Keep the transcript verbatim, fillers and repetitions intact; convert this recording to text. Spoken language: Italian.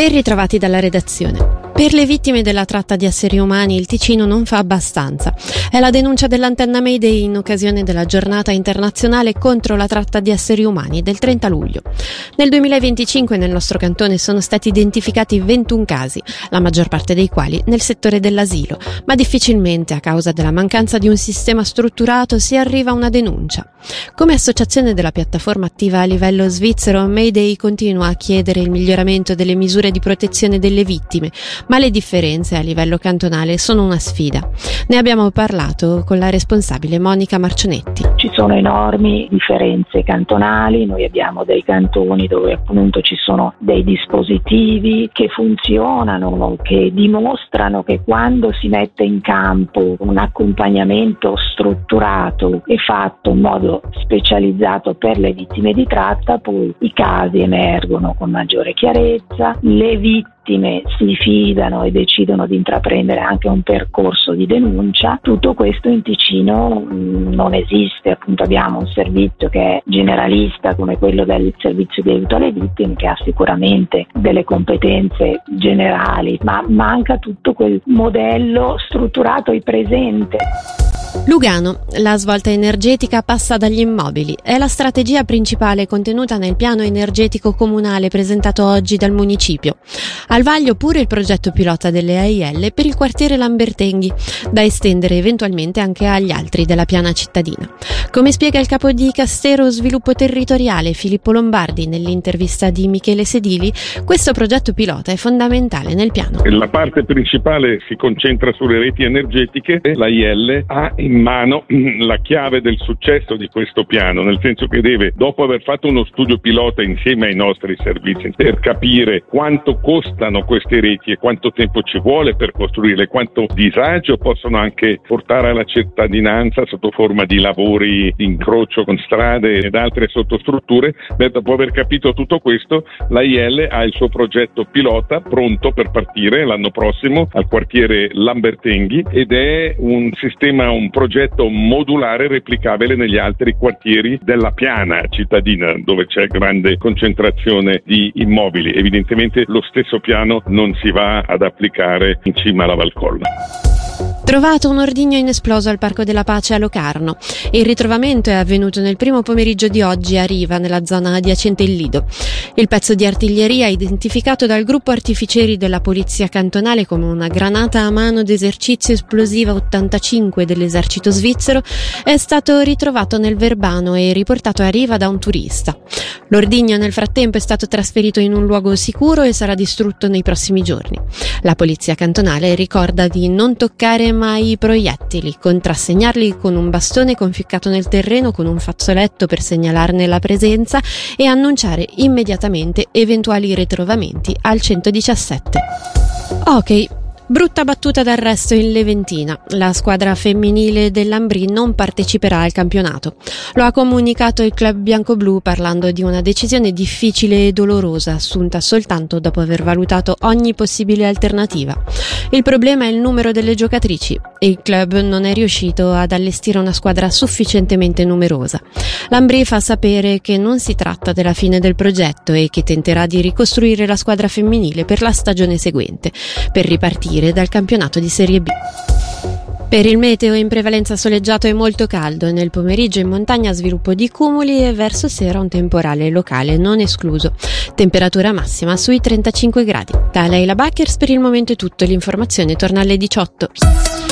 Ben ritrovati dalla redazione. Per le vittime della tratta di esseri umani il Ticino non fa abbastanza. È la denuncia dell'Antenna Mayday in occasione della giornata internazionale contro la tratta di esseri umani del trenta luglio. Nel duemilaventicinque nel nostro cantone sono stati identificati ventuno casi, la maggior parte dei quali nel settore dell'asilo, ma difficilmente a causa della mancanza di un sistema strutturato si arriva a una denuncia. Come associazione della piattaforma attiva a livello svizzero, Mayday continua a chiedere il miglioramento delle misure di protezione delle vittime, ma le differenze a livello cantonale sono una sfida. Ne abbiamo parlato con la responsabile Monica Marcionetti. Ci sono enormi differenze cantonali, noi abbiamo dei cantoni dove appunto ci sono dei dispositivi che funzionano, che dimostrano che quando si mette in campo un accompagnamento strutturato e fatto in modo specializzato per le vittime di tratta, poi i casi emergono con maggiore chiarezza, le vittime si fidano e decidono di intraprendere anche un percorso di denuncia. Tutto questo in Ticino mh, non esiste, appunto abbiamo un servizio che è generalista come quello del servizio di aiuto alle vittime, che ha sicuramente delle competenze generali, ma manca tutto quel modello strutturato e presente. Lugano, la svolta energetica passa dagli immobili. È la strategia principale contenuta nel piano energetico comunale presentato oggi dal municipio. Al vaglio pure il progetto pilota delle A I L per il quartiere Lambertenghi, da estendere eventualmente anche agli altri della piana cittadina. Come spiega il capo di Castero Sviluppo Territoriale Filippo Lombardi nell'intervista di Michele Sedili, questo progetto pilota è fondamentale nel piano. La parte principale si concentra sulle reti energetiche. L'A I L ha in mano la chiave del successo di questo piano, nel senso che deve, dopo aver fatto uno studio pilota insieme ai nostri servizi per capire quanto costano queste reti e quanto tempo ci vuole per costruirle, quanto disagio possono anche portare alla cittadinanza sotto forma di lavori di incrocio con strade ed altre sottostrutture. Beh, dopo aver capito tutto questo, l'A I L ha il suo progetto pilota pronto per partire l'anno prossimo al quartiere Lambertenghi, ed è un sistema, un progetto modulare replicabile negli altri quartieri della piana cittadina dove c'è grande concentrazione di immobili. Evidentemente lo stesso piano non si va ad applicare in cima alla Valcolla. Trovato un ordigno inesploso al Parco della Pace a Locarno. Il ritrovamento è avvenuto nel primo pomeriggio di oggi a Riva, nella zona adiacente il Lido. Il pezzo di artiglieria, identificato dal gruppo artificieri della Polizia Cantonale come una granata a mano d'esercizio esplosiva ottantacinque dell'esercito svizzero, è stato ritrovato nel Verbano e riportato a Riva da un turista. L'ordigno nel frattempo è stato trasferito in un luogo sicuro e sarà distrutto nei prossimi giorni. La Polizia Cantonale ricorda di non toccare mai i proiettili, contrassegnarli con un bastone conficcato nel terreno con un fazzoletto per segnalarne la presenza e annunciare immediatamente eventuali ritrovamenti al centodiciassette. Ok. Brutta battuta d'arresto in Leventina. La squadra femminile dell'Ambrì non parteciperà al campionato. Lo ha comunicato il club bianco-blu parlando di una decisione difficile e dolorosa assunta soltanto dopo aver valutato ogni possibile alternativa. Il problema è il numero delle giocatrici. Il club non è riuscito ad allestire una squadra sufficientemente numerosa. L'Ambrì fa sapere che non si tratta della fine del progetto e che tenterà di ricostruire la squadra femminile per la stagione seguente, per ripartire dal campionato di Serie B. Per il meteo in prevalenza soleggiato e molto caldo, nel pomeriggio in montagna sviluppo di cumuli e verso sera un temporale locale non escluso. Temperatura massima sui trentacinque gradi. Da Leila Backers per il momento è tutto, l'informazione torna alle diciotto.